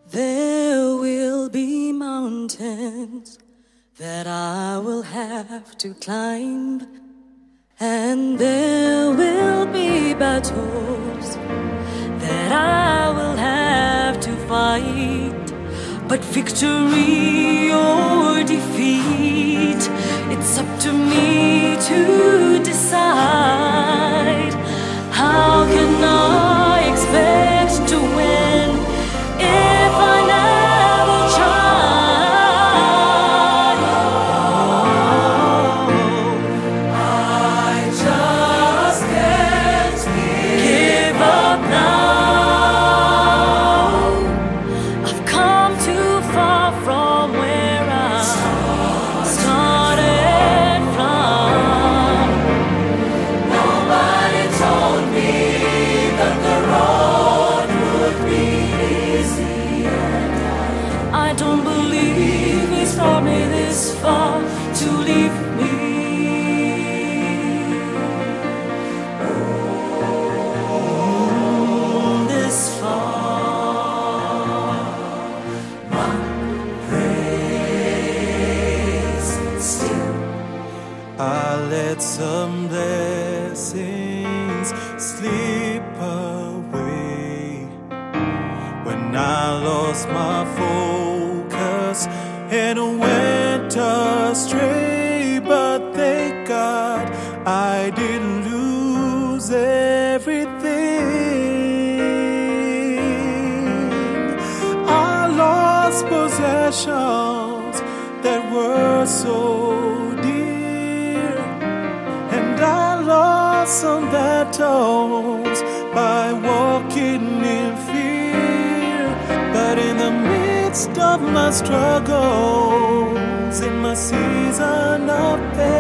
There will be mountains that I will have to climb, and there will be battles that I will have to fight. But victory or defeat, it's up to me to decide. How can I expect to win if I never try? I just can't give up now. I've come too far from where I started from. Nobody told me that the road would be easy. I don't believe he's brought me this far to leave me. This far. My praise still. I let some blessings slip away when I lost my focus and went astray. But thank God I didn't lose everything. I lost possessions that were so dear, and I lost some battles by walking in fear. But in the midst of my struggles, in my season of pain,